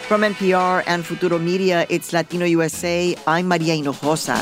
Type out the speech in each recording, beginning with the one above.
From NPR and Futuro Media, it's Latino USA. I'm Maria Hinojosa.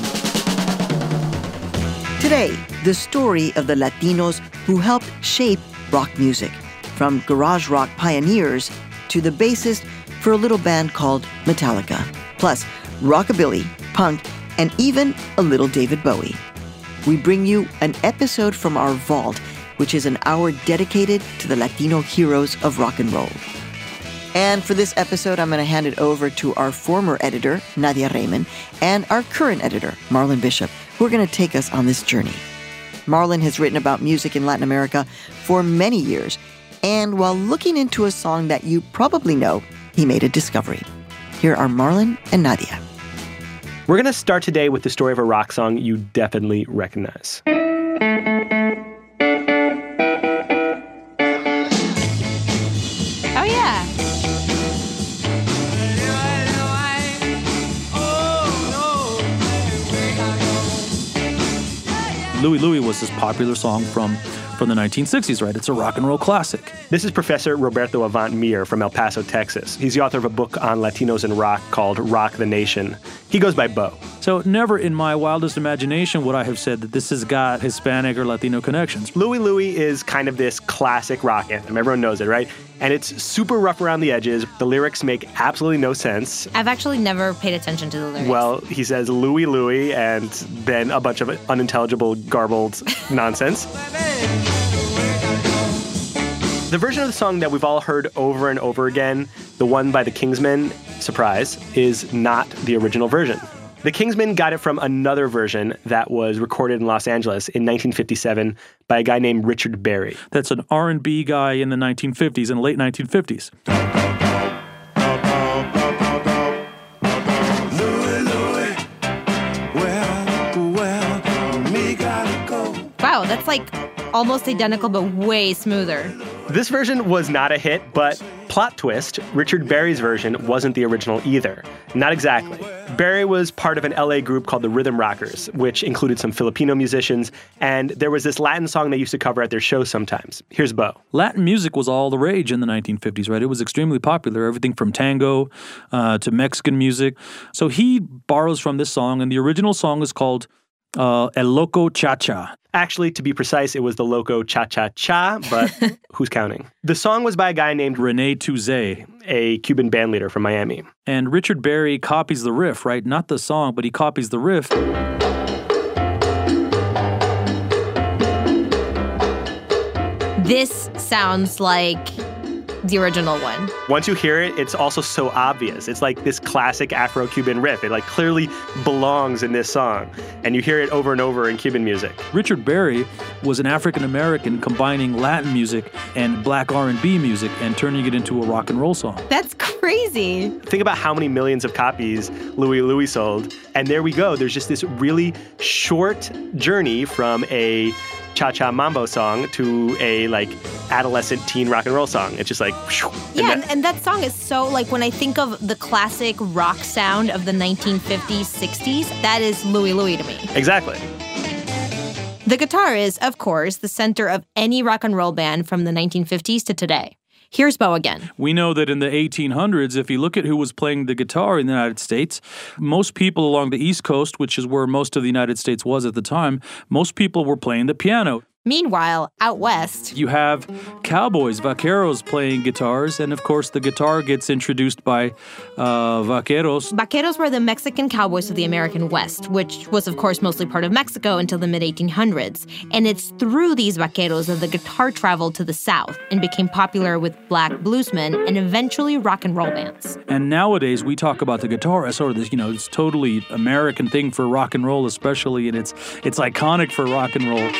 Today, the story of the Latinos who helped shape rock music, from garage rock pioneers to the bassist for a little band called Metallica, plus rockabilly, punk, and even a little David Bowie. We bring you an episode from our vault, which is an hour dedicated to the Latino heroes of rock and roll. And for this episode, I'm going to hand it over to our former editor, Nadia Raymond, and our current editor, Marlon Bishop, who are going to take us on this journey. Marlon has written about music in Latin America for many years, and while looking into a song that you probably know, he made a discovery. Here are Marlon and Nadia. We're going to start today with the story of a rock song you definitely recognize. Louie Louie was this popular song from the 1960s, right? It's a rock and roll classic. This is Professor Roberto Avant Mir from El Paso, Texas. He's the author of a book on Latinos and rock called Rock the Nation. He goes by Bo. So never in my wildest imagination would I have said that this has got Hispanic or Latino connections. Louie Louie is kind of this classic rock anthem. Everyone knows it, right? And it's super rough around the edges. The lyrics make absolutely no sense. I've actually never paid attention to the lyrics. Well, he says Louie Louie and then a bunch of unintelligible, garbled nonsense. The version of the song that we've all heard over and over again, the one by the Kingsmen, surprise, is not the original version. The Kingsmen got it from another version that was recorded in Los Angeles in 1957 by a guy named Richard Berry. That's an R&B guy in the 1950s and late 1950s. Wow, that's like almost identical but way smoother. This version was not a hit, but plot twist, Richard Berry's version wasn't the original either. Not exactly. Berry was part of an LA group called the Rhythm Rockers, which included some Filipino musicians, and there was this Latin song they used to cover at their shows sometimes. Here's Bo. Latin music was all the rage in the 1950s, right? It was extremely popular, everything from tango to Mexican music. So he borrows from this song, and the original song is called El Loco Cha-Cha. Actually, to be precise, it was the Loco Cha-Cha-Cha, but who's counting? The song was by a guy named Rene Touzé, a Cuban band leader from Miami. And Richard Berry copies the riff, right? Not the song, but he copies the riff. This sounds like the original one. Once you hear it, it's also so obvious. It's like this classic Afro-Cuban riff. It like clearly belongs in this song. And you hear it over and over in Cuban music. Richard Berry was an African-American combining Latin music and black R&B music and turning it into a rock and roll song. That's crazy. Think about how many millions of copies Louie Louie sold. And there we go. There's just this really short journey from a cha-cha mambo song to a like adolescent teen rock and roll song. It's just like whew, and that song is so like when I think of the classic rock sound of the 1950s, 60s, that is Louie Louie to me. Exactly. The guitar is, of course, the center of any rock and roll band from the 1950s to today. Here's Bo again. We know that in the 1800s, if you look at who was playing the guitar in the United States, most people along the East Coast, which is where most of the United States was at the time, most people were playing the piano. Meanwhile, out west, you have cowboys, vaqueros playing guitars, and of course the guitar gets introduced by vaqueros. Vaqueros were the Mexican cowboys of the American West, which was of course mostly part of Mexico until the mid-1800s. And it's through these vaqueros that the guitar traveled to the South and became popular with black bluesmen and eventually rock and roll bands. And nowadays we talk about the guitar as sort of this, this totally American thing for rock and roll especially, and it's iconic for rock and roll.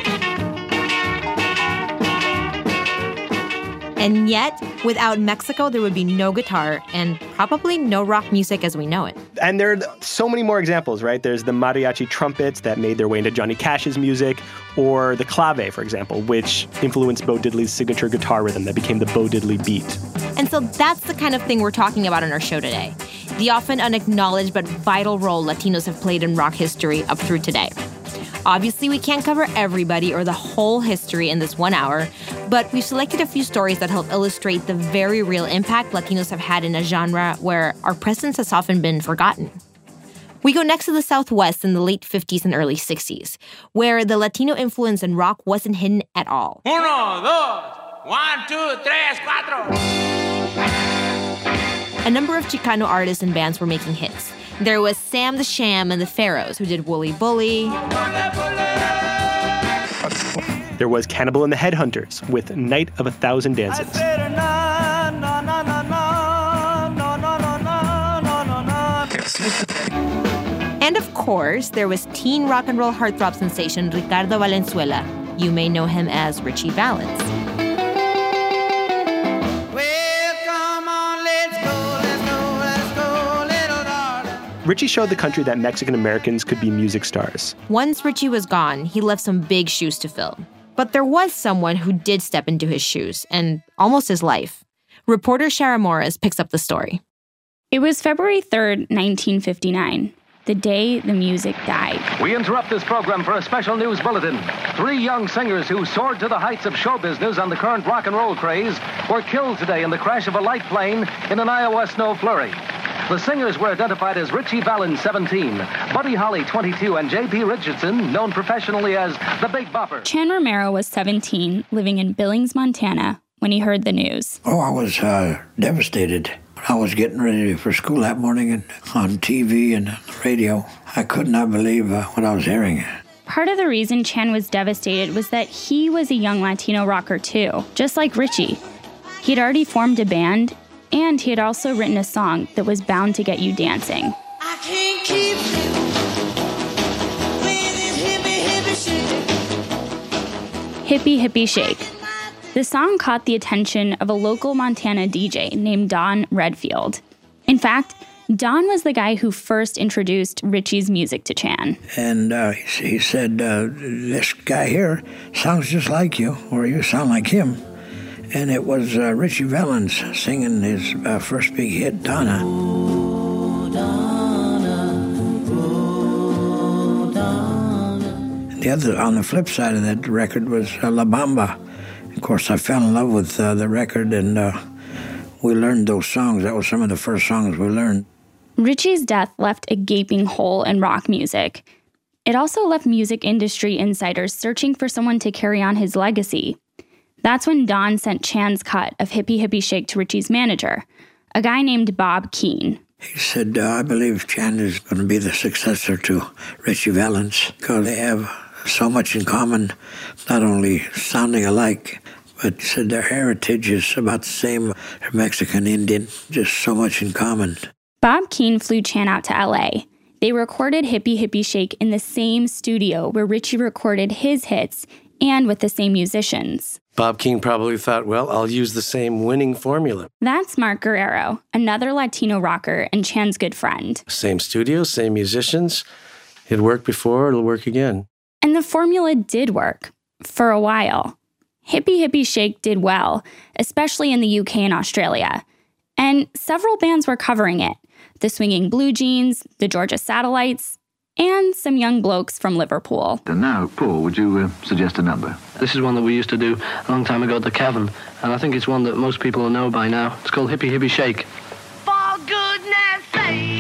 And yet, without Mexico, there would be no guitar and probably no rock music as we know it. And there are so many more examples, right? There's the mariachi trumpets that made their way into Johnny Cash's music, or the clave, for example, which influenced Bo Diddley's signature guitar rhythm that became the Bo Diddley beat. And so that's the kind of thing we're talking about on our show today. The often unacknowledged but vital role Latinos have played in rock history up through today. Obviously, we can't cover everybody or the whole history in this 1 hour, But we've selected a few stories that help illustrate the very real impact Latinos have had in a genre where our presence has often been forgotten. We go next to the Southwest in the late 50s and early 60s, where the Latino influence in rock wasn't hidden at all. 1, 2, 3, 4. A number of Chicano artists and bands were making hits. There was Sam the Sham and the Pharaohs, who did Wooly Bully. There was Cannibal and the Headhunters with Night of a Thousand Dances. And of course, there was teen rock and roll heartthrob sensation Ricardo Valenzuela. You may know him as Ritchie Valens. Ritchie showed the country that Mexican Americans could be music stars. Once Ritchie was gone, he left some big shoes to fill. But there was someone who did step into his shoes, and almost his life. Reporter Shara Morris picks up the story. It was February 3rd, 1959, the day the music died. We interrupt this program for a special news bulletin. 3 young singers who soared to the heights of show business on the current rock and roll craze were killed today in the crash of a light plane in an Iowa snow flurry. The singers were identified as Ritchie Valens, 17, Buddy Holly, 22, and J.P. Richardson, known professionally as the Big Bopper. Chan Romero was 17, living in Billings, Montana, when he heard the news. Oh, I was devastated. I was getting ready for school that morning, and on TV and the radio, I could not believe what I was hearing. Part of the reason Chan was devastated was that he was a young Latino rocker too, just like Ritchie. He had already formed a band, and he had also written a song that was bound to get you dancing. I can't keep you with this Hippie Hippie Shake. The song caught the attention of a local Montana DJ named Don Redfield. In fact, Don was the guy who first introduced Ritchie's music to Chan. And he said, this guy here sounds just like you, or you sound like him. And it was Ritchie Valens singing his first big hit, Donna. Oh, Donna, oh, Donna. The other, on the flip side of that record, was La Bamba. Of course, I fell in love with the record, and we learned those songs. That was some of the first songs we learned. Ritchie's death left a gaping hole in rock music. It also left music industry insiders searching for someone to carry on his legacy. That's when Don sent Chan's cut of Hippie Hippie Shake to Ritchie's manager, a guy named Bob Keane. He said, I believe Chan is going to be the successor to Ritchie Valens because they have so much in common, not only sounding alike, but he said their heritage is about the same, Mexican, Indian, just so much in common. Bob Keane flew Chan out to L.A. They recorded Hippie Hippie Shake in the same studio where Ritchie recorded his hits and with the same musicians. Bob Keane probably thought, well, I'll use the same winning formula. That's Mark Guerrero, another Latino rocker and Chan's good friend. Same studio, same musicians. It worked before, it'll work again. And the formula did work, for a while. Hippie Hippie Shake did well, especially in the UK and Australia. And several bands were covering it. The Swinging Blue Jeans, the Georgia Satellites, and some young blokes from Liverpool. And now, Paul, would you suggest a number? This is one that we used to do a long time ago at the Cavern, and I think it's one that most people will know by now. It's called Hippie Hippie Shake. For goodness sake,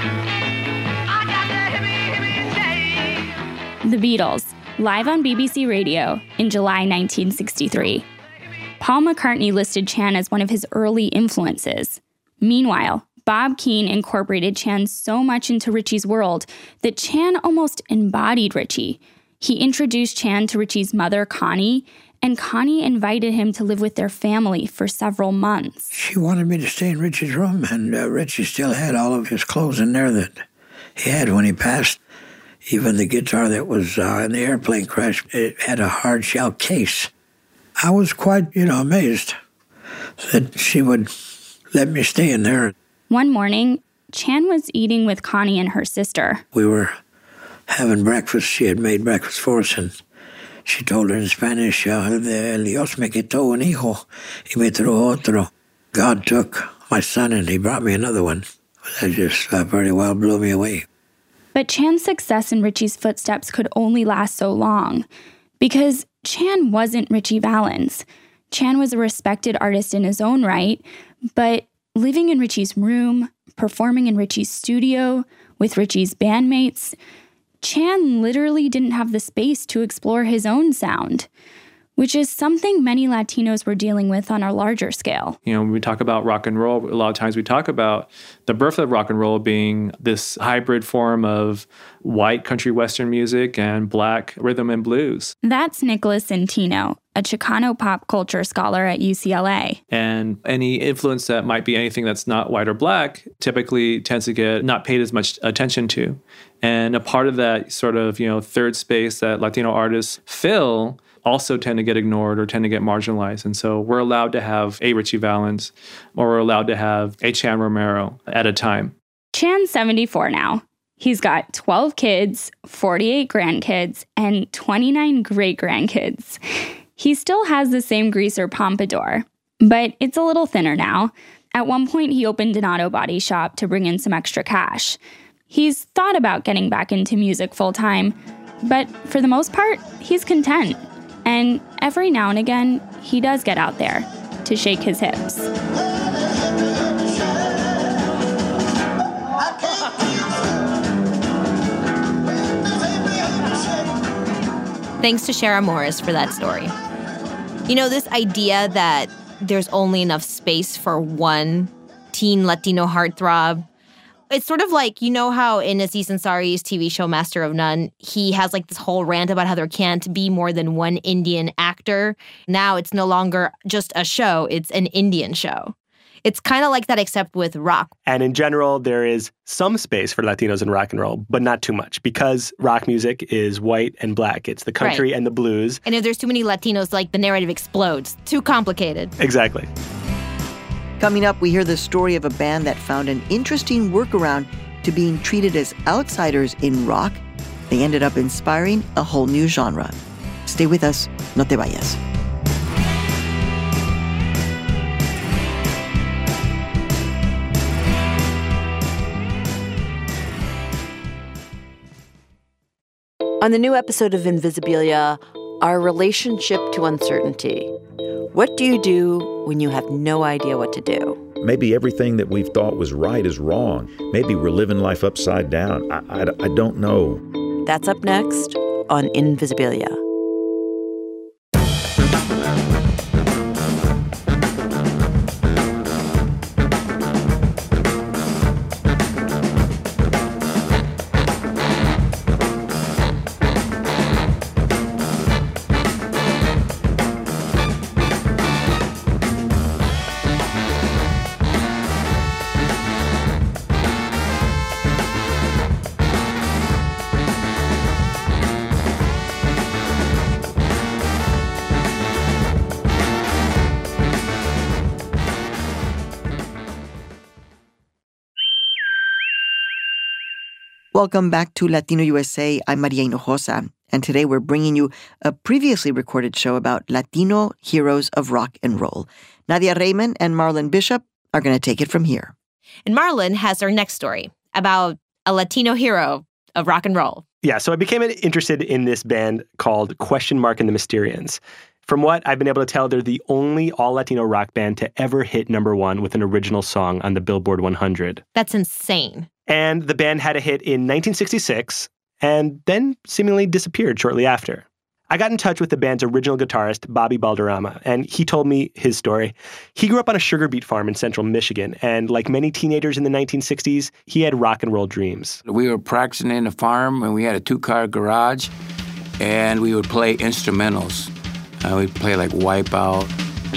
I got the hippie hippie shake. The Beatles, live on BBC Radio in July 1963. Paul McCartney listed Chan as one of his early influences. Meanwhile, Bob Keane incorporated Chan so much into Ritchie's world that Chan almost embodied Ritchie. He introduced Chan to Ritchie's mother, Connie, and Connie invited him to live with their family for several months. She wanted me to stay in Ritchie's room, and Ritchie still had all of his clothes in there that he had when he passed. Even the guitar that was in the airplane crash, it had a hard shell case. I was quite, amazed that she would let me stay in there. One morning, Chan was eating with Connie and her sister. We were having breakfast. She had made breakfast for us, and she told her in Spanish, Dios me quitó un hijo y me trajo otro. God took my son and he brought me another one. That just very well blew me away. But Chan's success in Ritchie's footsteps could only last so long, because Chan wasn't Ritchie Valens. Chan was a respected artist in his own right, but living in Ritchie's room, performing in Ritchie's studio with Ritchie's bandmates, Chan literally didn't have the space to explore his own sound, which is something many Latinos were dealing with on a larger scale. When we talk about rock and roll, a lot of times we talk about the birth of rock and roll being this hybrid form of white country western music and black rhythm and blues. That's Nicholas Centino, a Chicano pop culture scholar at UCLA. And any influence that might be anything that's not white or black typically tends to get not paid as much attention to. And a part of that sort of, third space that Latino artists fill also tend to get ignored or tend to get marginalized. And so we're allowed to have a Ritchie Valens, or we're allowed to have a Chan Romero at a time. Chan's 74 now. He's got 12 kids, 48 grandkids, and 29 great-grandkids. He still has the same greaser pompadour, but it's a little thinner now. At one point, he opened an auto body shop to bring in some extra cash. He's thought about getting back into music full-time, but for the most part, he's content. And every now and again, he does get out there to shake his hips. Thanks to Shara Morris for that story. This idea that there's only enough space for one teen Latino heartthrob, it's sort of like, how in Aziz Ansari's TV show Master of None, he has this whole rant about how there can't be more than one Indian actor. Now it's no longer just a show, it's an Indian show. It's kind of like that except with rock. And in general, there is some space for Latinos in rock and roll, but not too much, because rock music is white and black. It's the country and the blues. And if there's too many Latinos, the narrative explodes. Too complicated. Exactly. Coming up, we hear the story of a band that found an interesting workaround to being treated as outsiders in rock. They ended up inspiring a whole new genre. Stay with us. No te vayas. On the new episode of Invisibilia, our relationship to uncertainty. What do you do when you have no idea what to do? Maybe everything that we've thought was right is wrong. Maybe we're living life upside down. I don't know. That's up next on Invisibilia. Welcome back to Latino USA. I'm Maria Hinojosa, and today we're bringing you a previously recorded show about Latino heroes of rock and roll. Nadia Raymond and Marlon Bishop are going to take it from here. And Marlon has our next story about a Latino hero of rock and roll. Yeah, so I became interested in this band called Question Mark and the Mysterians. From what I've been able to tell, they're the only all-Latino rock band to ever hit #1 with an original song on the Billboard 100. That's insane. And the band had a hit in 1966 and then seemingly disappeared shortly after. I got in touch with the band's original guitarist, Bobby Balderrama, and he told me his story. He grew up on a sugar beet farm in central Michigan, and like many teenagers in the 1960s, he had rock and roll dreams. We were practicing in the farm, and we had a 2-car garage, and we would play instrumentals. We'd play like Wipeout.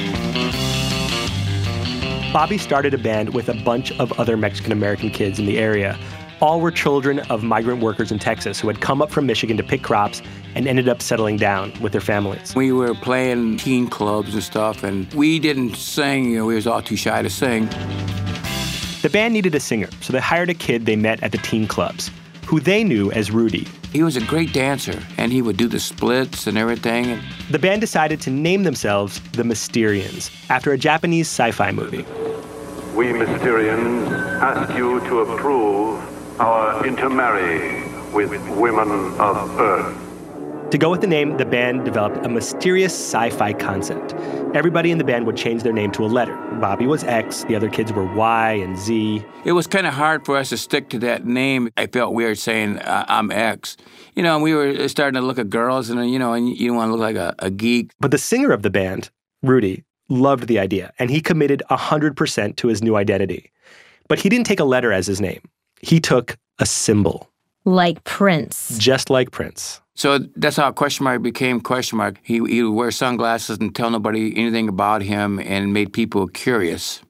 Bobby started a band with a bunch of other Mexican-American kids in the area. All were children of migrant workers in Texas who had come up from Michigan to pick crops and ended up settling down with their families. We were playing teen clubs and stuff, and we didn't sing. We was all too shy to sing. The band needed a singer, so they hired a kid they met at the teen clubs, who they knew as Rudy. He was a great dancer, and he would do the splits and everything. The band decided to name themselves the Mysterians, after a Japanese sci-fi movie. We Mysterians ask you to approve our intermarry with women of Earth. To go with the name, the band developed a mysterious sci-fi concept. Everybody in the band would change their name to a letter. Bobby was X, the other kids were Y and Z. It was kind of hard for us to stick to that name. I felt weird saying, I'm X. You know, and we were starting to look at girls, and, you know, and you want to look like a geek. But the singer of the band, Rudy, loved the idea, and he committed 100% to his new identity. But he didn't take a letter as his name. He took a symbol. Like Prince. Just like Prince. So that's how Question Mark became Question Mark. He would wear sunglasses and tell nobody anything about him and made people curious.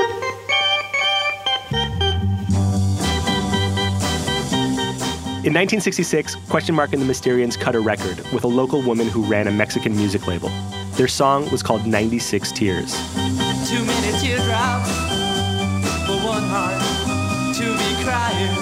In 1966, Question Mark and the Mysterians cut a record with a local woman who ran a Mexican music label. Their song was called 96 Tears. Too many teardrops for one heart to be crying.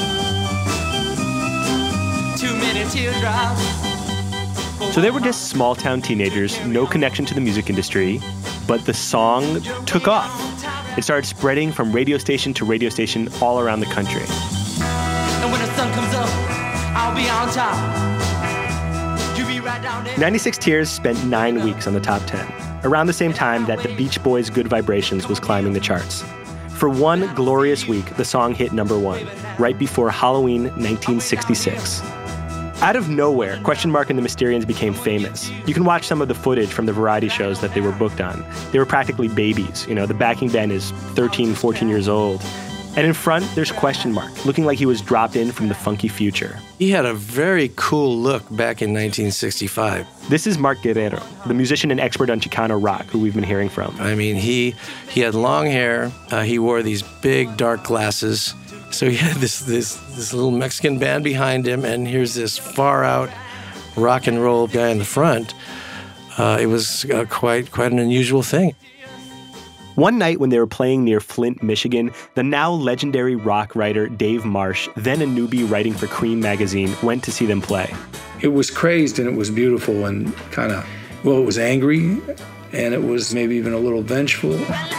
Too many teardrops. So they were just small-town teenagers, no connection to the music industry, but the song took off. It started spreading from radio station to radio station all around the country. And when the sun comes up, I'll be on top. You be right down there. 96 Tears spent 9 weeks on the top 10, around the same time that the Beach Boys' Good Vibrations was climbing the charts. For one glorious week, the song hit number 1, right before Halloween 1966. Out of nowhere, Question Mark and the Mysterians became famous. You can watch some of the footage from the variety shows that they were booked on. They were practically babies. You know, the backing band is 13, 14 years old. And in front, there's Question Mark, looking like he was dropped in from the funky future. He had a very cool look back in 1965. This is Mark Guerrero, the musician and expert on Chicano rock, who we've been hearing from. I mean, he had long hair. He wore these big, dark glasses. So he had this little Mexican band behind him, and here's this far-out rock and roll guy in the front. It was quite an unusual thing. One night when they were playing near Flint, Michigan, the now legendary rock writer Dave Marsh, then a newbie writing for Cream magazine, went to see them play. It was crazed and it was beautiful and kind of, well, it was angry and it was maybe even a little vengeful.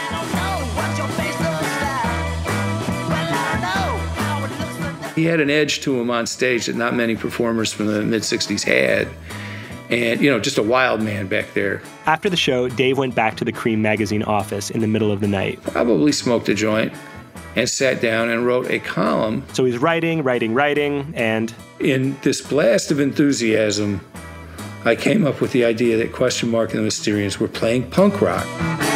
He had an edge to him on stage that not many performers from the mid-'60s had. And, you know, just a wild man back there. After the show, Dave went back to the Cream magazine office in the middle of the night. Probably smoked a joint and sat down and wrote a column. So he's writing, and... In this blast of enthusiasm, I came up with the idea that Question Mark and the Mysterians were playing punk rock.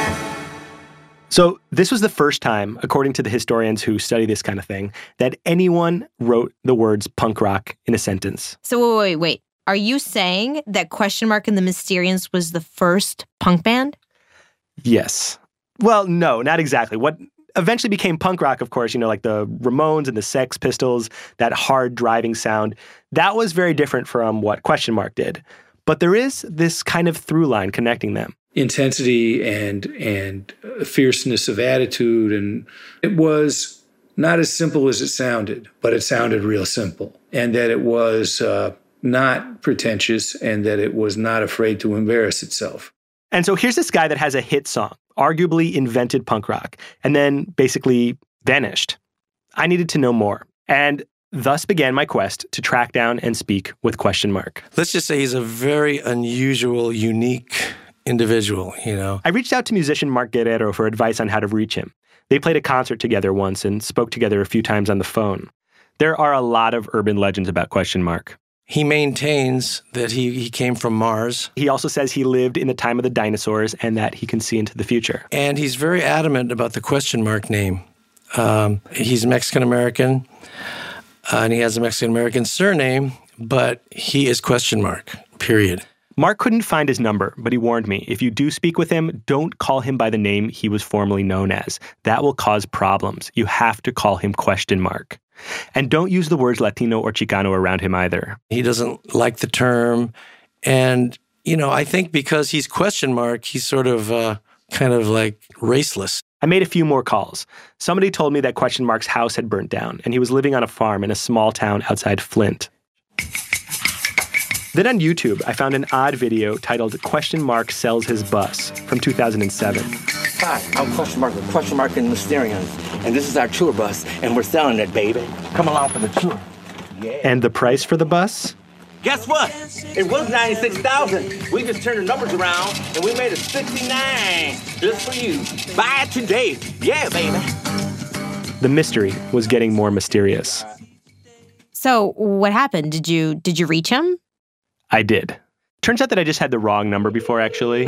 So this was the first time, according to the historians who study this kind of thing, that anyone wrote the words punk rock in a sentence. So wait. Are you saying that Question Mark and the Mysterians was the first punk band? Yes. Well, no, not exactly. What eventually became punk rock, of course, you know, like the Ramones and the Sex Pistols, that hard driving sound, that was very different from what Question Mark did. But there is this kind of through line connecting them. Intensity and fierceness of attitude. And it was not as simple as it sounded, but it sounded real simple. And that it was not pretentious and that it was not afraid to embarrass itself. And so here's this guy that has a hit song, arguably invented punk rock, and then basically vanished. I needed to know more. And thus began my quest to track down and speak with Question Mark. Let's just say he's a very unusual, unique individual, you know. I reached out to musician Mark Guerrero for advice on how to reach him. They played a concert together once and spoke together a few times on the phone. There are a lot of urban legends about Question Mark. He maintains that he came from Mars. He also says he lived in the time of the dinosaurs and that he can see into the future. And he's very adamant about the Question Mark name. He's Mexican-American, and he has a Mexican-American surname, but he is Question Mark, period. Mark couldn't find his number, but he warned me, if you do speak with him, don't call him by the name he was formerly known as. That will cause problems. You have to call him Question Mark. And don't use the words Latino or Chicano around him either. He doesn't like the term. And, you know, I think because he's Question Mark, he's sort of kind of like raceless. I made a few more calls. Somebody told me that Question Mark's house had burnt down, and he was living on a farm in a small town outside Flint. Then on YouTube, I found an odd video titled Question Mark Sells His Bus from 2007. Hi, I'm Question Mark with Question Mark and the Mysterians, and this is our tour bus, and we're selling it, baby. Come along for the tour. Yeah. And the price for the bus? Guess what? It was 96,000. We just turned the numbers around and we made it 69 just for you. Buy it today. Yeah, baby. The mystery was getting more mysterious. So what happened? Did you reach him? I did. Turns out that I just had the wrong number before, actually.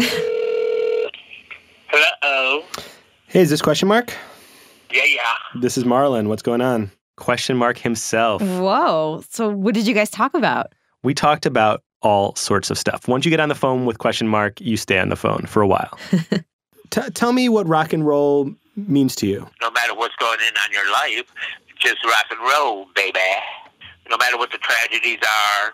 Hello? Hey, is this Question Mark? Yeah. This is Marlon. What's going on? Question Mark himself. Whoa. So what did you guys talk about? We talked about all sorts of stuff. Once you get on the phone with Question Mark, you stay on the phone for a while. Tell me what rock and roll means to you. No matter what's going on your life, just rock and roll, baby. No matter what the tragedies are,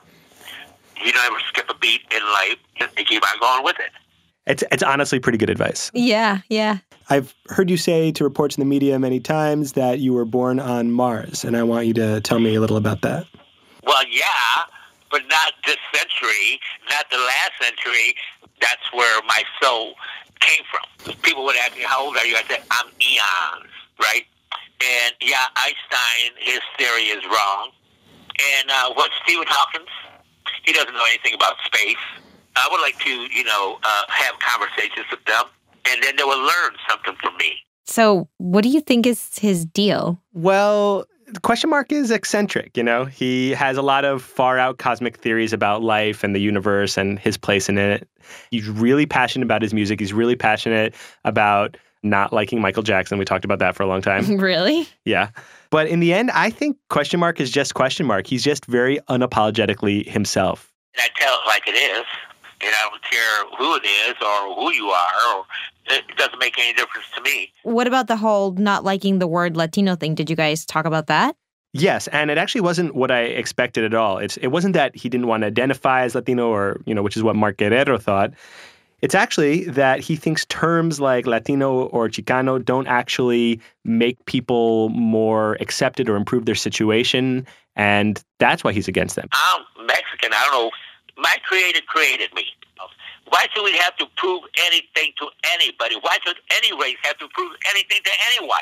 you don't ever skip a beat in life. Just keep on going with it. It's honestly pretty good advice. Yeah. I've heard you say to reports in the media many times that you were born on Mars, and I want you to tell me a little about that. Well, yeah, but not this century, not the last century. That's where my soul came from. People would ask me, how old are you? I said, I'm eons, right? And yeah, Einstein, his theory is wrong. And what Stephen Hawking, he doesn't know anything about space. I would like to, have conversations with them, and then they will learn something from me. So what do you think is his deal? Well, Question Mark is eccentric, He has a lot of far-out cosmic theories about life and the universe and his place in it. He's really passionate about his music. He's really passionate about not liking Michael Jackson. We talked about that for a long time. Really? Yeah. But in the end, I think Question Mark is just Question Mark. He's just very unapologetically himself. And I tell it like it is. And I don't care who it is or who you are. It doesn't make any difference to me. What about the whole not liking the word Latino thing? Did you guys talk about that? Yes, and it actually wasn't what I expected at all. It wasn't that he didn't want to identify as Latino or, which is what Mark Guerrero thought. It's actually that he thinks terms like Latino or Chicano don't actually make people more accepted or improve their situation, and that's why he's against them. I'm Mexican. I don't know. My Creator created me. Why should we have to prove anything to anybody? Why should any race have to prove anything to anyone?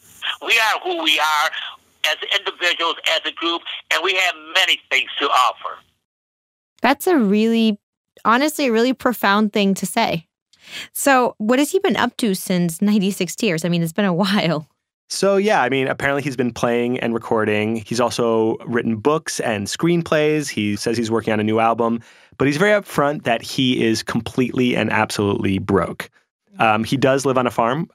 We are who we are as individuals, as a group, and we have many things to offer. That's honestly, a really profound thing to say. So what has he been up to since 96 Tears? I mean, it's been a while. So, yeah, apparently he's been playing and recording. He's also written books and screenplays. He says he's working on a new album, but he's very upfront that he is completely and absolutely broke. He does live on a farm,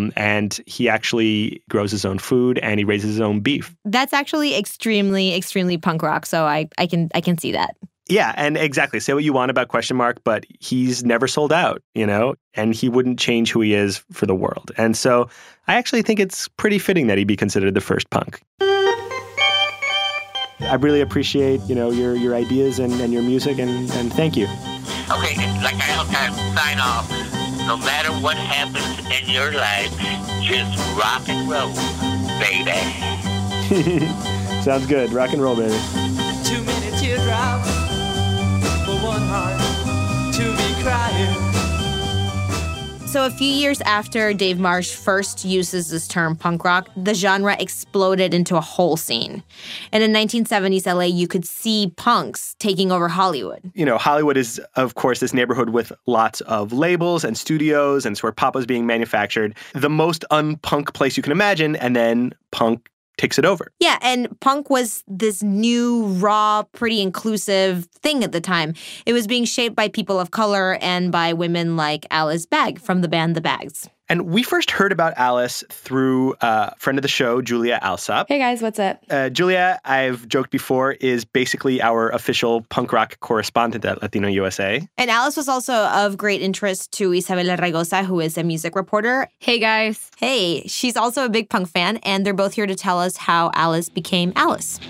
and he actually grows his own food and he raises his own beef. That's actually extremely, extremely punk rock. So I can see that. Yeah, and exactly. Say what you want about Question Mark, but he's never sold out, and he wouldn't change who he is for the world. And so I actually think it's pretty fitting that he be considered the first punk. I really appreciate, your ideas and your music, and thank you. Okay, like I sometimes sign off. No matter what happens in your life, just rock and roll, baby. Sounds good. Rock and roll, baby. Too many teardrops for one heart to be crying. So a few years after Dave Marsh first uses this term punk rock, the genre exploded into a whole scene. And in 1970s LA, you could see punks taking over Hollywood. Hollywood is, of course, this neighborhood with lots of labels and studios, and it's where pop was being manufactured. The most unpunk place you can imagine, and then punk takes it over. Yeah, and punk was this new, raw, pretty inclusive thing at the time. It was being shaped by people of color and by women like Alice Bagg from the band The Baggs. And we first heard about Alice through a friend of the show, Julia Alsop. Hey guys, what's up? Julia, I've joked before, is basically our official punk rock correspondent at Latino USA. And Alice was also of great interest to Isabella Raygosa, who is a music reporter. Hey guys. Hey, she's also a big punk fan, and they're both here to tell us how Alice became Alice.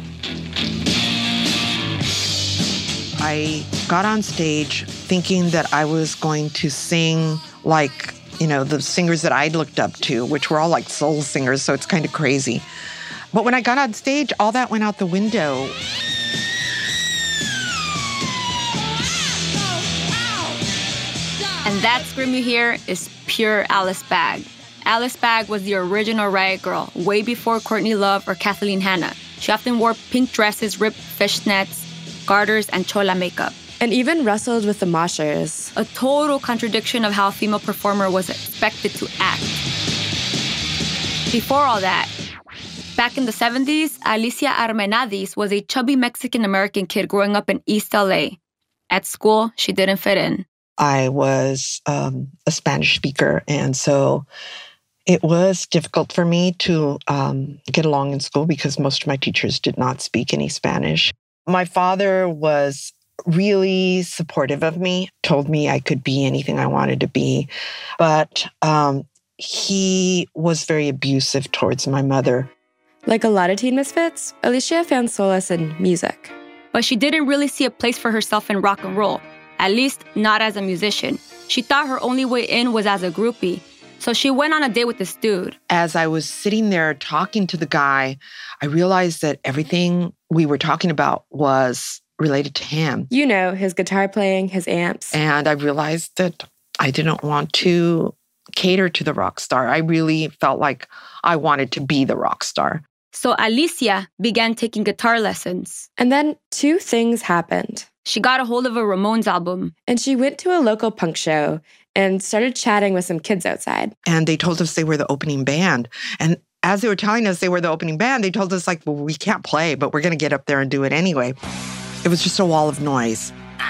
I got on stage thinking that I was going to sing like the singers that I'd looked up to, which were all like soul singers, so it's kind of crazy. But when I got on stage, all that went out the window. And that scream you hear is pure Alice Bagg. Alice Bagg was the original Riot Girl, way before Courtney Love or Kathleen Hanna. She often wore pink dresses, ripped fishnets, garters and chola makeup. And even wrestled with the moshers. A total contradiction of how a female performer was expected to act. Before all that, back in the 70s, Alicia Armenadis was a chubby Mexican-American kid growing up in East LA. At school, she didn't fit in. I was a Spanish speaker, and so it was difficult for me to get along in school because most of my teachers did not speak any Spanish. My father was really supportive of me, told me I could be anything I wanted to be, but he was very abusive towards my mother. Like a lot of teen misfits, Alicia found solace in music. But she didn't really see a place for herself in rock and roll, at least not as a musician. She thought her only way in was as a groupie. So she went on a date with this dude. As I was sitting there talking to the guy, I realized that everything we were talking about was related to him. You know, his guitar playing, his amps. And I realized that I didn't want to cater to the rock star. I really felt like I wanted to be the rock star. So Alicia began taking guitar lessons. And then two things happened. She got a hold of a Ramones album. And she went to a local punk show and started chatting with some kids outside. And they told us they were the opening band. And as they were telling us they were the opening band, they told us, like, well, we can't play, but we're going to get up there and do it anyway. It was just a wall of noise.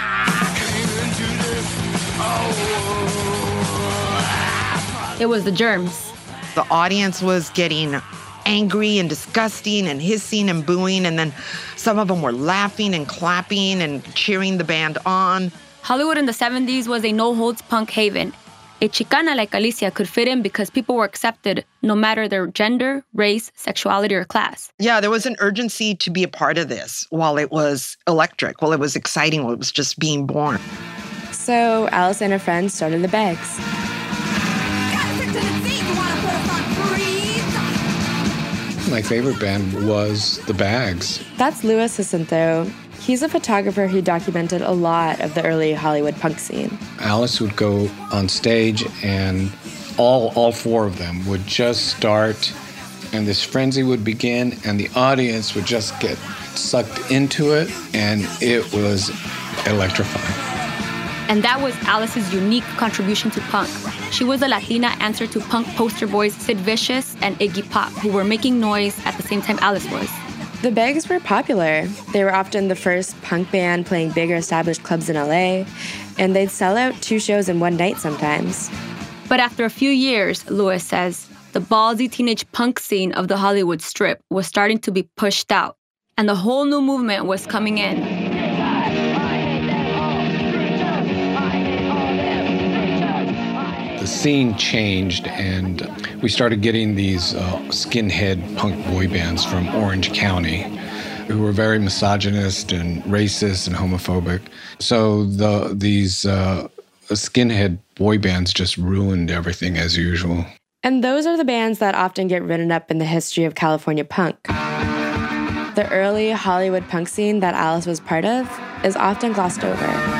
It was the Germs. The audience was getting angry and disgusting and hissing and booing, and then some of them were laughing and clapping and cheering the band on. Hollywood in the 70s was a no-holds punk haven. A Chicana like Alicia could fit in because people were accepted no matter their gender, race, sexuality, or class. Yeah, there was an urgency to be a part of this while it was electric, while it was exciting, while it was just being born. So Alice and her friends started the Bags. My favorite band was the Bags. That's Louis Jacinto. He's a photographer who documented a lot of the early Hollywood punk scene. Alice would go on stage and all four of them would just start and this frenzy would begin and the audience would just get sucked into it and it was electrifying. And that was Alice's unique contribution to punk. She was a Latina answer to punk poster boys Sid Vicious and Iggy Pop, who were making noise at the same time Alice was. The Bags were popular. They were often the first punk band playing bigger established clubs in LA, and they'd sell out 2 shows in one night sometimes. But after a few years, Louis says, the ballsy teenage punk scene of the Hollywood Strip was starting to be pushed out, and the whole new movement was coming in. The scene changed and we started getting these skinhead punk boy bands from Orange County who were very misogynist and racist and homophobic. So these skinhead boy bands just ruined everything as usual. And those are the bands that often get written up in the history of California punk. The early Hollywood punk scene that Alice was part of is often glossed over.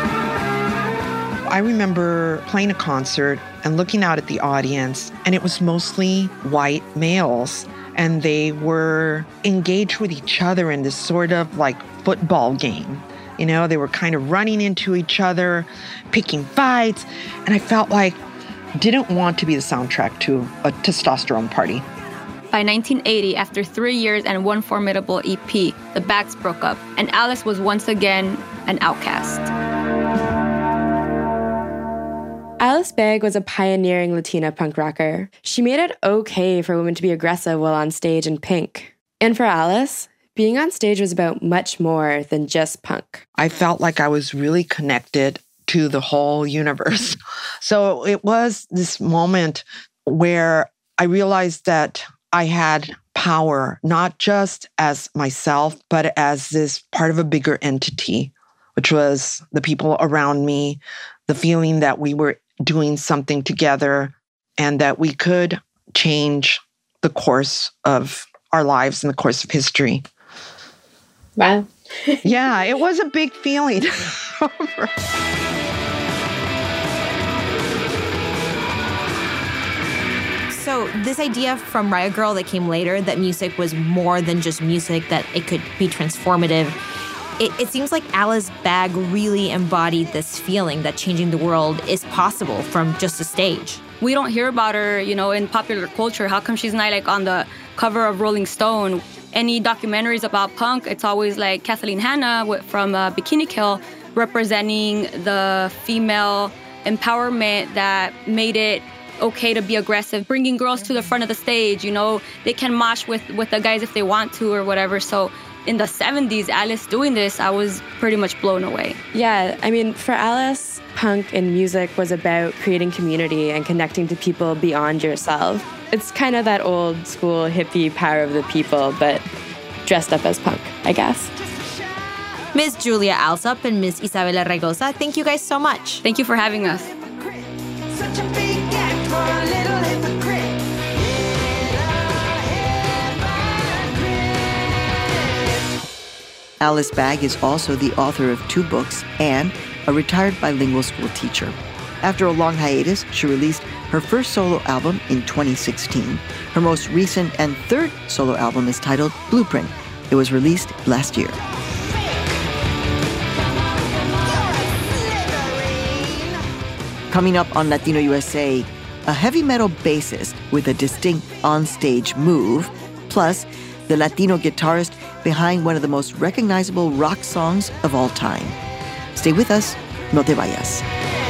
I remember playing a concert and looking out at the audience, and it was mostly white males, and they were engaged with each other in this sort of like football game. You know, they were kind of running into each other, picking fights, and I felt like I didn't want to be the soundtrack to a testosterone party. By 1980, after 3 years and one formidable EP, the Bags broke up, and Alice was once again an outcast. Alice Bag was a pioneering Latina punk rocker. She made it okay for women to be aggressive while on stage in pink. And for Alice, being on stage was about much more than just punk. I felt like I was really connected to the whole universe. So it was this moment where I realized that I had power, not just as myself, but as this part of a bigger entity, which was the people around me, the feeling that we were doing something together and that we could change the course of our lives and the course of history. Wow. Yeah, it was a big feeling. So this idea from Riot Grrrl that came later, that music was more than just music, that it could be transformative, It seems like Alice Bagg really embodied this feeling that changing the world is possible from just a stage. We don't hear about her, in popular culture. How come she's not like on the cover of Rolling Stone? Any documentaries about punk, it's always like Kathleen Hanna from Bikini Kill representing the female empowerment that made it okay to be aggressive, bringing girls to the front of the stage. They can mosh with the guys if they want to or whatever. So in the 70s, Alice doing this, I was pretty much blown away. Yeah, I mean, for Alice, punk and music was about creating community and connecting to people beyond yourself. It's kind of that old school hippie power of the people, but dressed up as punk, I guess. Ms. Julia Alsop and Ms. Isabela Regosa, thank you guys so much. Thank you for having us. Alice Bagg is also the author of 2 books and a retired bilingual school teacher. After a long hiatus, she released her first solo album in 2016. Her most recent and third solo album is titled Blueprint. It was released last year. Coming up on Latino USA, a heavy metal bassist with a distinct onstage move, plus the Latino guitarist behind one of the most recognizable rock songs of all time. Stay with us, no te vayas.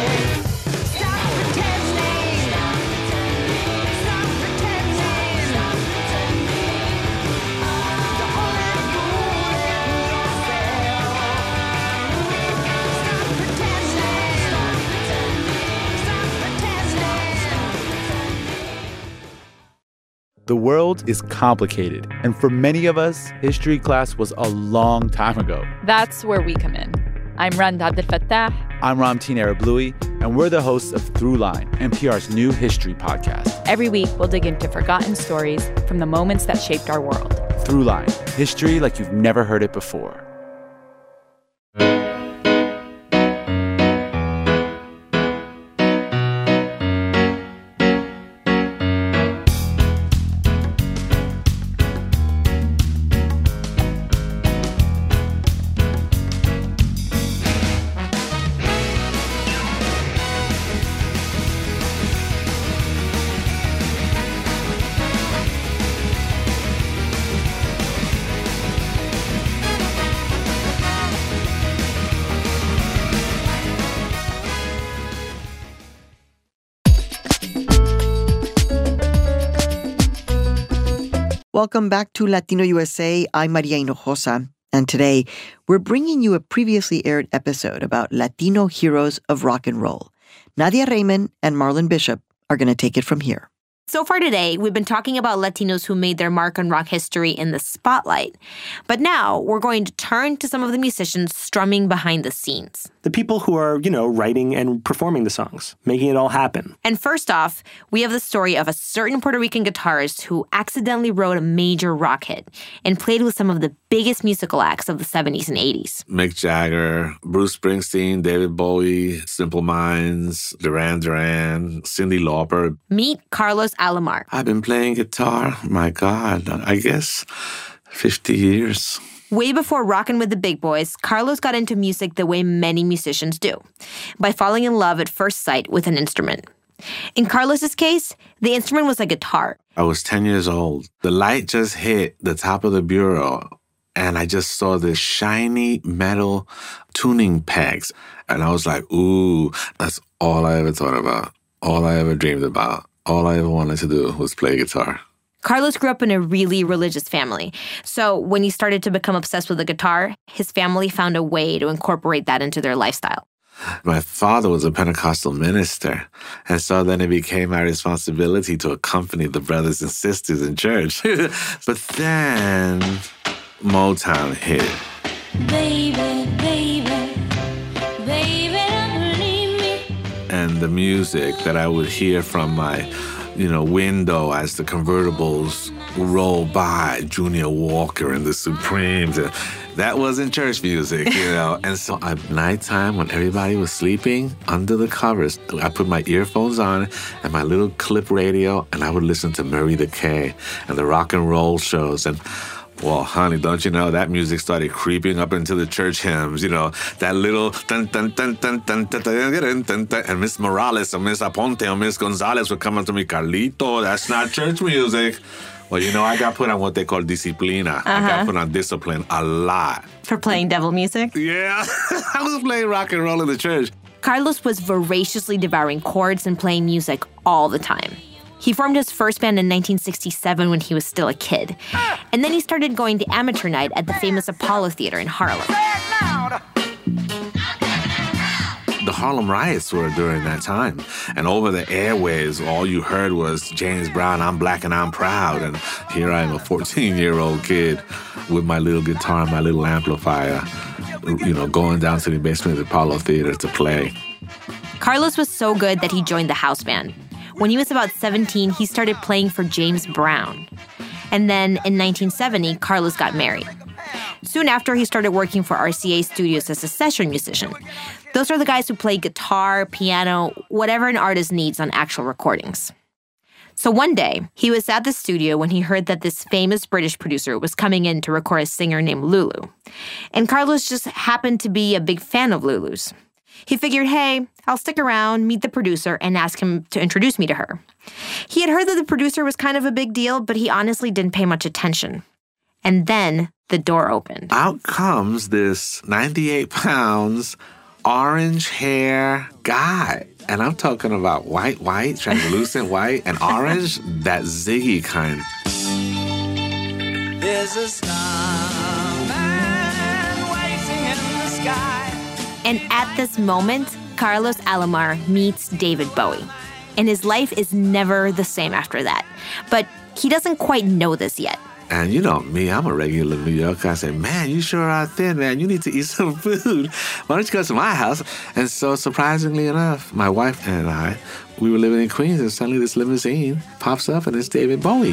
The world is complicated, and for many of us, history class was a long time ago. That's where we come in. I'm Rand Abdel Fattah. I'm Ramteen Arablouei, and we're the hosts of Throughline, NPR's new history podcast. Every week, we'll dig into forgotten stories from the moments that shaped our world. Throughline, history like you've never heard it before. Welcome back to Latino USA. I'm Maria Hinojosa, and today we're bringing you a previously aired episode about Latino heroes of rock and roll. Nadia Raymond and Marlon Bishop are going to take it from here. So far today, we've been talking about Latinos who made their mark on rock history in the spotlight. But now we're going to turn to some of the musicians strumming behind the scenes. The people who are, writing and performing the songs, making it all happen. And first off, we have the story of a certain Puerto Rican guitarist who accidentally wrote a major rock hit and played with some of the biggest musical acts of the 70s and 80s. Mick Jagger, Bruce Springsteen, David Bowie, Simple Minds, Duran Duran, Cyndi Lauper. Meet Carlos Alomar. I've been playing guitar, my God, I guess 50 years. Way before rocking with the big boys, Carlos got into music the way many musicians do, by falling in love at first sight with an instrument. In Carlos's case, the instrument was a guitar. I was 10 years old. The light just hit the top of the bureau, and I just saw this shiny metal tuning pegs. And I was like, ooh, that's all I ever thought about, all I ever dreamed about. All I ever wanted to do was play guitar. Carlos grew up in a really religious family. So when he started to become obsessed with the guitar, his family found a way to incorporate that into their lifestyle. My father was a Pentecostal minister, and so then it became my responsibility to accompany the brothers and sisters in church. But then Motown hit. Baby, baby, baby, don't leave me. And the music that I would hear from my window as the convertibles roll by, Junior Walker and the Supremes. That wasn't church music, And so at nighttime, when everybody was sleeping, under the covers, I put my earphones on and my little clip radio, and I would listen to Murray the K and the rock and roll shows. And Well, honey, don't you know that music started creeping up into the church hymns? You know, that little dun dun dun dun dun dun dun dun dun, and Miss Morales or Miss Aponte or Miss Gonzalez would come up to me, Carlito, that's not church music. Well, you know, I got put on what they call disciplina. I got put on discipline a lot. For playing devil music? Yeah, I was playing rock and roll in the church. Carlos was voraciously devouring chords and playing music all the time. He formed his first band in 1967 when he was still a kid. And then he started going to amateur night at the famous Apollo Theater in Harlem. The Harlem riots were during that time. And over the airwaves, all you heard was James Brown, I'm black and I'm proud. And here I am, a 14-year-old kid with my little guitar and my little amplifier, you know, going down to the basement of the Apollo Theater to play. Carlos was so good that he joined the house band. When he was about 17, he started playing for James Brown. And then in 1970, Carlos got married. Soon after, he started working for RCA Studios as a session musician. Those are the guys who play guitar, piano, whatever an artist needs on actual recordings. So one day, he was at the studio when he heard that this famous British producer was coming in to record a singer named Lulu. And Carlos just happened to be a big fan of Lulu's. He figured, hey, I'll stick around, meet the producer, and ask him to introduce me to her. He had heard that the producer was kind of a big deal, but he honestly didn't pay much attention. And then the door opened. Out comes this 98 pounds, orange hair guy. And I'm talking about white, translucent white, and orange, that Ziggy kind. There's a starman waiting in the sky. And at this moment, Carlos Alomar meets David Bowie. And his life is never the same after that. But he doesn't quite know this yet. And you know me, I'm a regular New Yorker. I say, man, you sure are thin, man. You need to eat some food. Why don't you go to my house? And so surprisingly enough, my wife and I, we were living in Queens, and suddenly this limousine pops up, and it's David Bowie.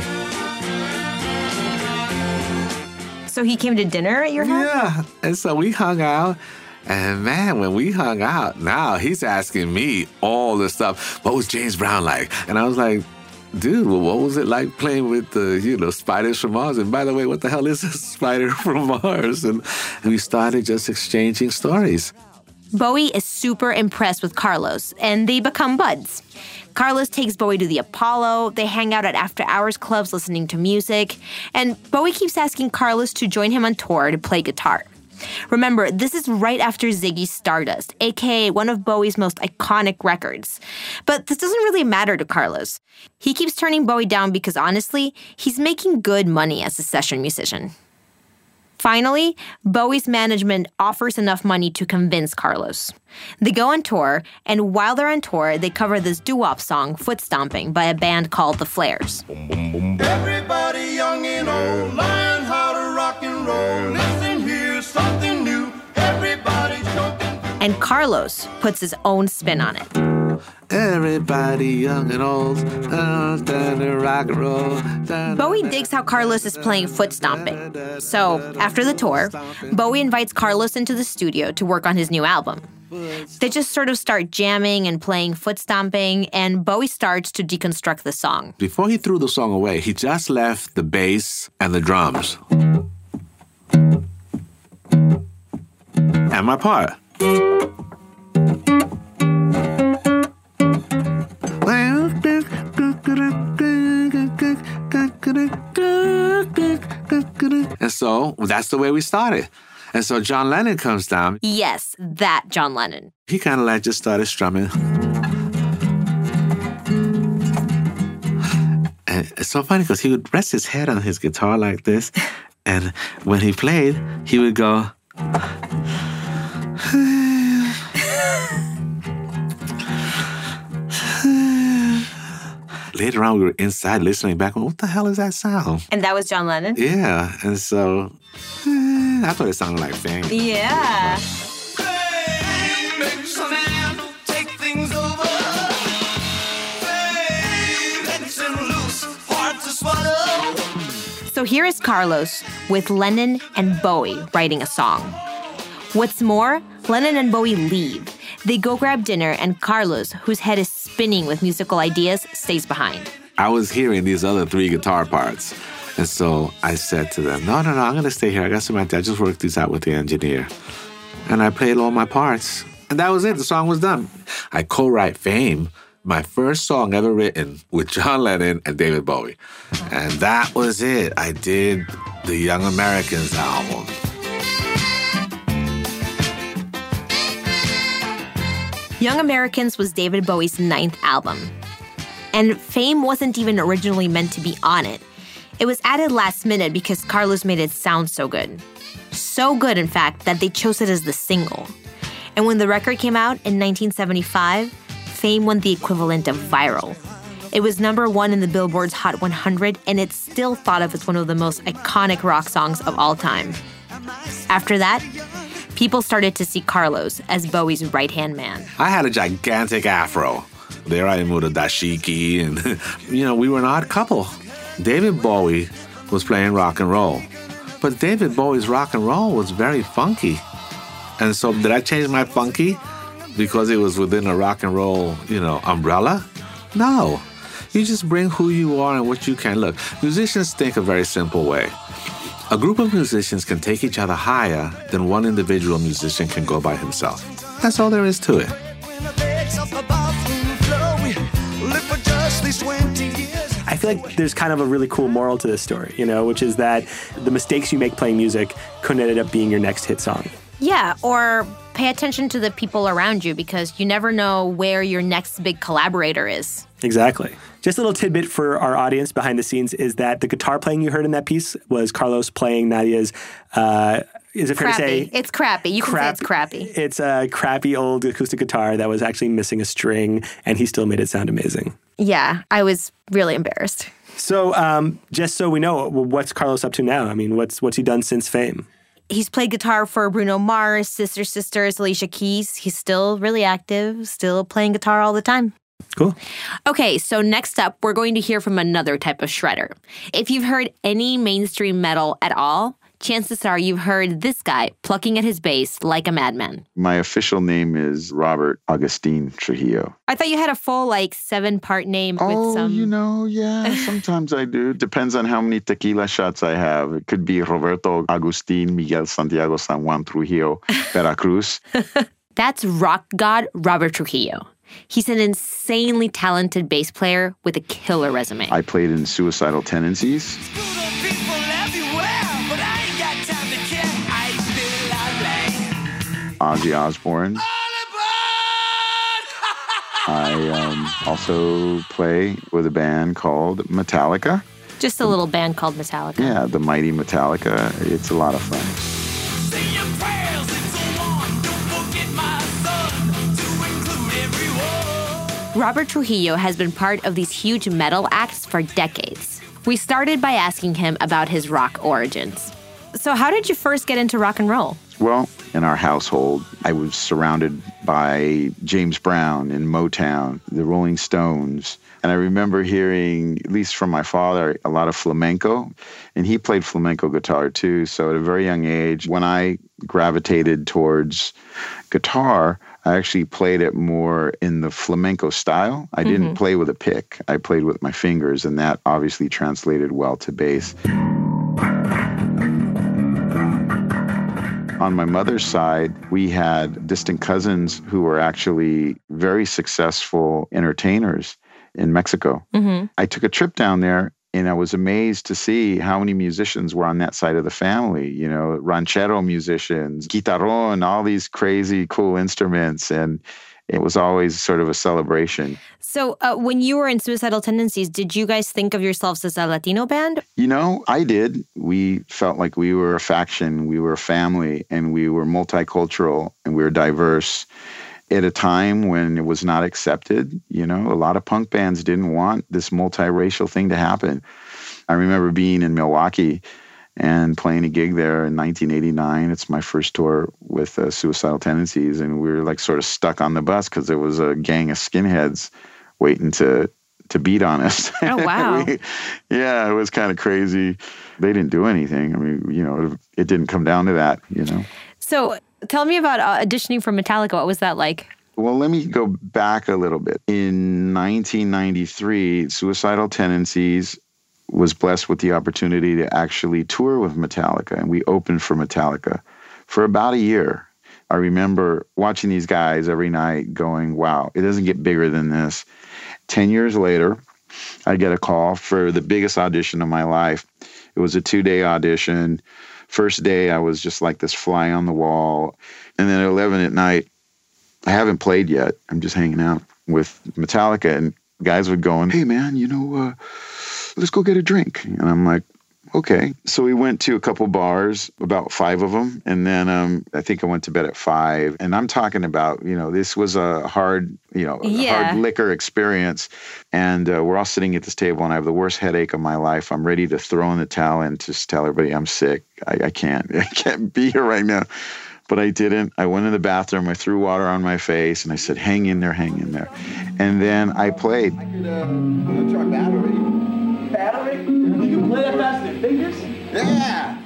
So he came to dinner at your house? Yeah. And so we hung out. And man, when we hung out, now he's asking me all this stuff. What was James Brown like? And I was like, dude, well, what was it like playing with the, spiders from Mars? And by the way, what the hell is a spider from Mars? And we started just exchanging stories. Bowie is super impressed with Carlos, and they become buds. Carlos takes Bowie to the Apollo. They hang out at after-hours clubs listening to music. And Bowie keeps asking Carlos to join him on tour to play guitar. Remember, this is right after Ziggy's Stardust, aka one of Bowie's most iconic records. But this doesn't really matter to Carlos. He keeps turning Bowie down because honestly, he's making good money as a session musician. Finally, Bowie's management offers enough money to convince Carlos. They go on tour, and while they're on tour, they cover this doo-wop song, Foot Stomping, by a band called The Flares. Everybody young and old, learn how to rock and roll. Listen, here's something new. Everybody's jumping. And Carlos puts his own spin on it. Everybody young and old, rock and roll. Bowie digs how Carlos is playing foot stomping. So, after the tour, Bowie invites Carlos into the studio to work on his new album. They just sort of start jamming and playing foot stomping, and Bowie starts to deconstruct the song. Before he threw the song away, he just left the bass and the drums. And my part. And so that's the way we started. And so John Lennon comes down. Yes, that John Lennon. He kind of like just started strumming. And it's so funny because he would rest his head on his guitar like this. And when he played, he would go... Later on, we were inside listening back. What the hell is that sound? And that was John Lennon? Yeah. And so, I thought it sounded like Fame. Yeah. So here is Carlos with Lennon and Bowie writing a song. What's more, Lennon and Bowie leave. They go grab dinner, and Carlos, whose head is spinning with musical ideas, stays behind. I was hearing these other three guitar parts, And so I said to them, no, I'm going to stay here. I got some ideas. I just worked these out with the engineer. And I played all my parts. And that was it. The song was done. I co-write Fame, my first song ever written with John Lennon and David Bowie. And that was it. I did the Young Americans album. Young Americans was David Bowie's 9th album. And Fame wasn't even originally meant to be on it. It was added last minute because Carlos made it sound so good. So good, in fact, that they chose it as the single. And when the record came out in 1975, Fame won the equivalent of viral. It was #1 in the Billboard's Hot 100, and it's still thought of as one of the most iconic rock songs of all time. After that, people started to see Carlos as Bowie's right-hand man. I had a gigantic afro. There I am with a dashiki, and, we were an odd couple. David Bowie was playing rock and roll, but David Bowie's rock and roll was very funky. And so did I change my funky because it was within a rock and roll, umbrella? No. You just bring who you are and what you can. Look, musicians think a very simple way. A group of musicians can take each other higher than one individual musician can go by himself. That's all there is to it. I feel like there's kind of a really cool moral to this story, which is that the mistakes you make playing music could end up being your next hit song. Yeah, or pay attention to the people around you because you never know where your next big collaborator is. Exactly. Just a little tidbit for our audience behind the scenes is that the guitar playing you heard in that piece was Carlos playing Nadia's, is it fair to say? It's crappy. You can say it's crappy. It's a crappy old acoustic guitar that was actually missing a string, and he still made it sound amazing. Yeah, I was really embarrassed. So just so we know, what's Carlos up to now? I mean, what's he done since Fame? He's played guitar for Bruno Mars, Sister Sisters, Alicia Keys. He's still really active, still playing guitar all the time. Cool. Okay, so next up, we're going to hear from another type of shredder. If you've heard any mainstream metal at all, chances are you've heard this guy plucking at his bass like a madman. My official name is Robert Agustin Trujillo. I thought you had a full, 7-part name with some... yeah, sometimes I do. Depends on how many tequila shots I have. It could be Roberto Agustin Miguel Santiago San Juan Trujillo, Veracruz. That's rock god Robert Trujillo. He's an insanely talented bass player with a killer resume. I played in Suicidal Tendencies. Ozzy Osbourne. I also play with a band called Metallica. Just a little band called Metallica. Yeah, the mighty Metallica. It's a lot of fun. Robert Trujillo has been part of these huge metal acts for decades. We started by asking him about his rock origins. So how did you first get into rock and roll? Well, in our household, I was surrounded by James Brown and Motown, the Rolling Stones. And I remember hearing, at least from my father, a lot of flamenco. And he played flamenco guitar too. So at a very young age, when I gravitated towards guitar, I actually played it more in the flamenco style. I didn't play with a pick. I played with my fingers, and that obviously translated well to bass. On my mother's side, we had distant cousins who were actually very successful entertainers in Mexico. I took a trip down there, and I was amazed to see how many musicians were on that side of the family, ranchero musicians, guitarrón, all these crazy, cool instruments. And it was always sort of a celebration. So when you were in Suicidal Tendencies, did you guys think of yourselves as a Latino band? I did. We felt like we were a faction, we were a family, and we were multicultural, and we were diverse. At a time when it was not accepted, a lot of punk bands didn't want this multiracial thing to happen. I remember being in Milwaukee and playing a gig there in 1989. It's my first tour with Suicidal Tendencies, and we were sort of stuck on the bus because there was a gang of skinheads waiting to beat on us. Oh, wow. Yeah, it was kind of crazy. They didn't do anything. I mean, it didn't come down to that, So tell me about auditioning for Metallica. What was that like? Well, let me go back a little bit. In 1993, Suicidal Tendencies was blessed with the opportunity to actually tour with Metallica, and we opened for Metallica for about a year. I remember watching these guys every night going, wow, it doesn't get bigger than this. 10 years later, I get a call for the biggest audition of my life. It was a 2-day audition. First day, I was just like this fly on the wall. And then at 11 at night, I haven't played yet. I'm just hanging out with Metallica, and guys would go, hey, man, let's go get a drink. And I'm like, okay. So we went to a couple bars, about 5 of them. And then I think I went to bed at 5. And I'm talking about, this was a hard, hard liquor experience. And we're all sitting at this table, and I have the worst headache of my life. I'm ready to throw in the towel and just tell everybody I'm sick. I can't be here right now. But I didn't. I went in the bathroom. I threw water on my face, and I said, hang in there, hang in there. And then I played. I could try battery. Battery? You can play that fast with your fingers? Yeah!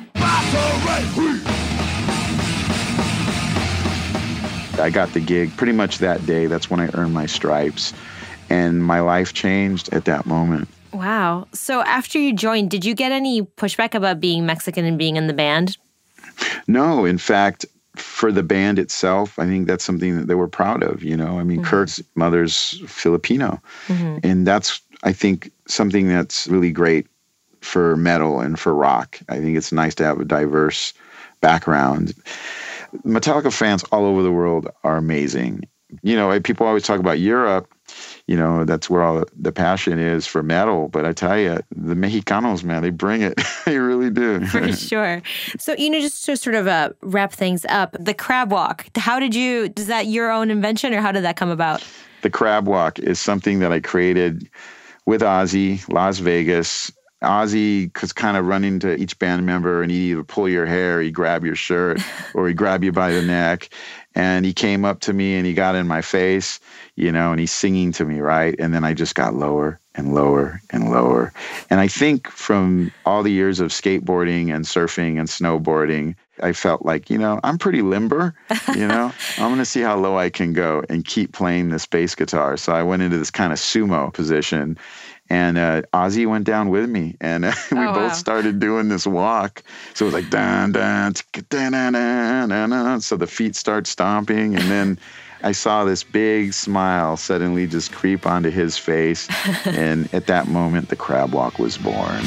I got the gig pretty much that day. That's when I earned my stripes. And my life changed at that moment. Wow. So after you joined, did you get any pushback about being Mexican and being in the band? No. In fact, for the band itself, I think that's something that they were proud of, Kurt's mother's Filipino. Mm-hmm. And that's, I think, something that's really great for metal and for rock. I think it's nice to have a diverse background. Metallica fans all over the world are amazing. People always talk about Europe. That's where all the passion is for metal. But I tell you, the Mexicanos, man, they bring it. They really do. For sure. So, just to sort of wrap things up, the crab walk, is that your own invention, or how did that come about? The crab walk is something that I created with Ozzy, Las Vegas. Ozzy was kind of running to each band member, and he'd either pull your hair, he'd grab your shirt, or he'd grab you by the neck. And he came up to me and he got in my face, and he's singing to me, right? And then I just got lower and lower and lower. And I think from all the years of skateboarding and surfing and snowboarding, I felt like, I'm pretty limber, I'm going to see how low I can go and keep playing this bass guitar. So I went into this kind of sumo position. And Ozzy went down with me, and we both started doing this walk. So it was like, dun, dun, dun, dun, dun, dun, dun. So the feet start stomping, and then I saw this big smile suddenly just creep onto his face. And at that moment, the crab walk was born.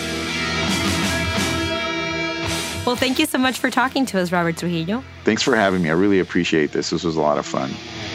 Well, thank you so much for talking to us, Robert Trujillo. Thanks for having me. I really appreciate this. This was a lot of fun.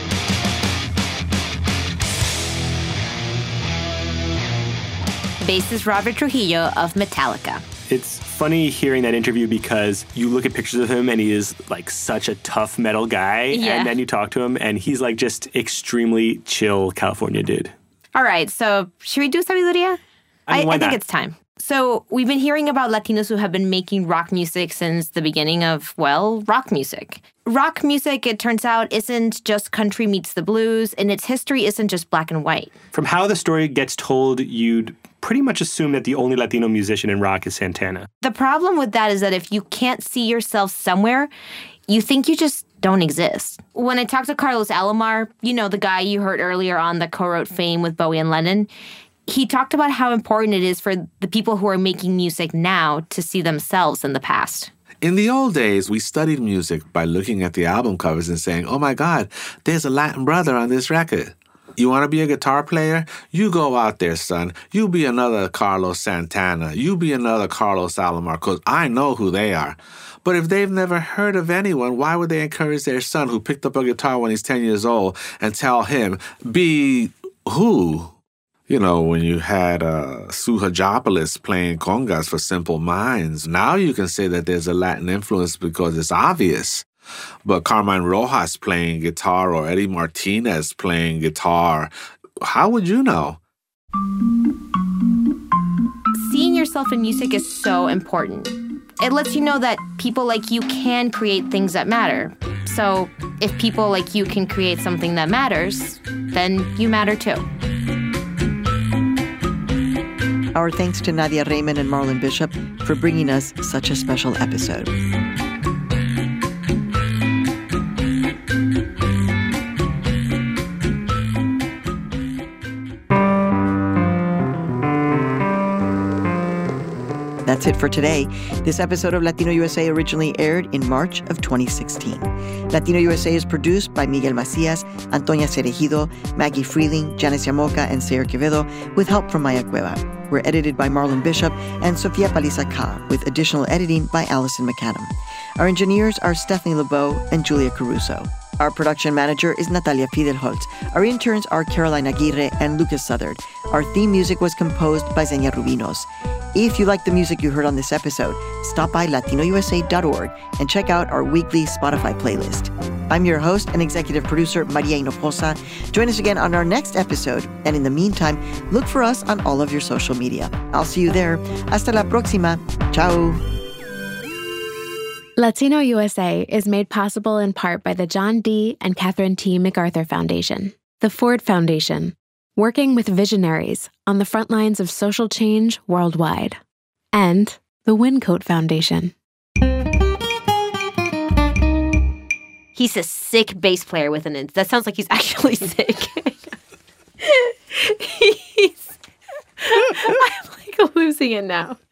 Bassist Robert Trujillo of Metallica. It's funny hearing that interview because you look at pictures of him and he is like such a tough metal guy. Yeah. And then you talk to him and he's like just extremely chill California dude. All right, so should we do Sabiduría? I think it's time. So we've been hearing about Latinos who have been making rock music since the beginning of, rock music. Rock music, it turns out, isn't just country meets the blues, and its history isn't just black and white. From how the story gets told, you'd pretty much assume that the only Latino musician in rock is Santana. The problem with that is that if you can't see yourself somewhere, you think you just don't exist. When I talked to Carlos Alomar, the guy you heard earlier on that co-wrote Fame with Bowie and Lennon, he talked about how important it is for the people who are making music now to see themselves in the past. In the old days, we studied music by looking at the album covers and saying, oh my God, there's a Latin brother on this record. You want to be a guitar player? You go out there, son. You be another Carlos Santana. You be another Carlos Alomar, because I know who they are. But if they've never heard of anyone, why would they encourage their son who picked up a guitar when he's 10 years old and tell him, be who? When you had Suhajopoulos playing congas for Simple Minds, now you can say that there's a Latin influence because it's obvious. But Carmine Rojas playing guitar or Eddie Martinez playing guitar, how would you know? Seeing yourself in music is so important. It lets you know that people like you can create things that matter. So if people like you can create something that matters, then you matter too. Our thanks to Nadia Raymond and Marlon Bishop for bringing us such a special episode. That's it for today. This episode of Latino USA originally aired in March of 2016. Latino USA is produced by Miguel Macias, Antonia Cerejido, Maggie Freeling, Janice Yamoca, and Sayer Quevedo, with help from Maya Cueva. We're edited by Marlon Bishop and Sofia Paliza Ka, with additional editing by Allison McAdam. Our engineers are Stephanie LeBeau and Julia Caruso. Our production manager is Natalia Fidelholtz. Our interns are Caroline Aguirre and Lucas Southard. Our theme music was composed by Xenia Rubinos. If you like the music you heard on this episode, stop by latinousa.org and check out our weekly Spotify playlist. I'm your host and executive producer, Maria Hinojosa. Join us again on our next episode. And in the meantime, look for us on all of your social media. I'll see you there. Hasta la próxima. Ciao. Latino USA is made possible in part by the John D. and Catherine T. MacArthur Foundation, the Ford Foundation, working with visionaries on the front lines of social change worldwide, and the Wincoat Foundation. He's a sick bass player with an... That sounds like he's actually sick. I'm like losing it now.